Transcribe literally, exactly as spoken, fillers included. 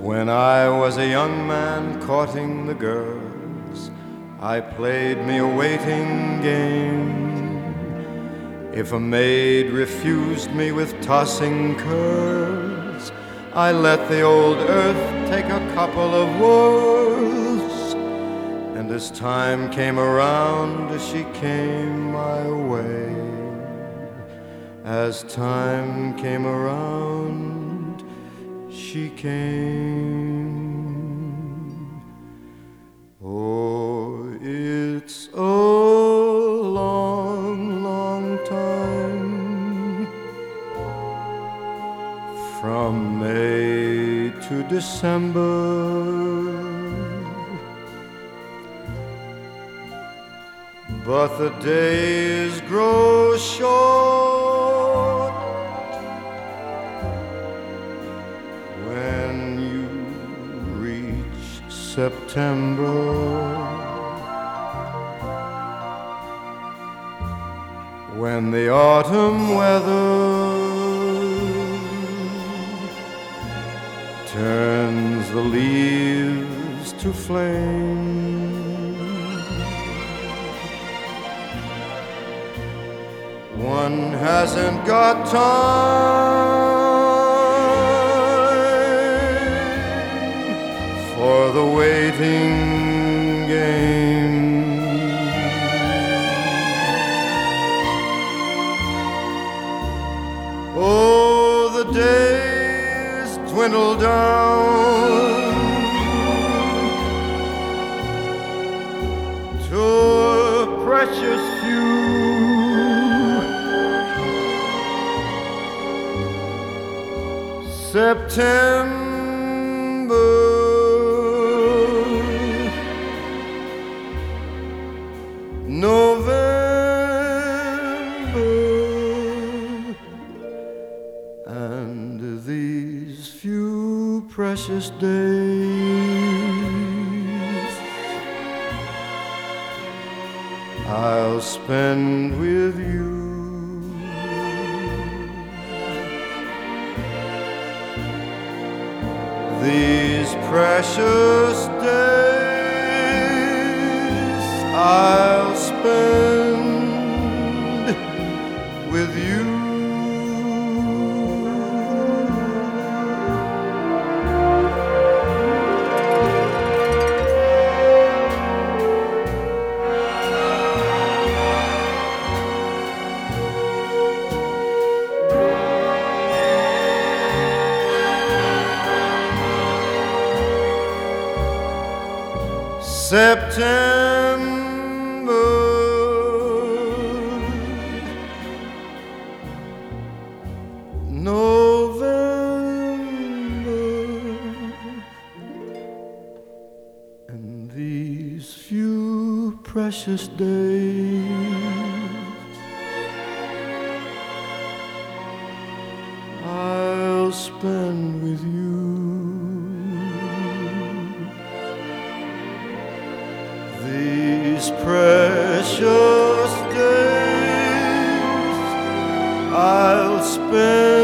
When I was a young man courting the girls, I played me a waiting game. If a maid refused me with tossing curls, I let the old earth take a couple of whirls. And as time came around, she came my way. As time came around, she came. Oh, it's a long, long time from May to December, but the days grow short when you reach September. When the autumn weather turns the leaves to flame, one hasn't got time for the waiting game. Oh, the days dwindle down to a precious few. September, November, and these few precious days I'll spend with you. These precious days I'll spend with you. September, November, and these few precious days I'll spend with you. These precious days I'll spend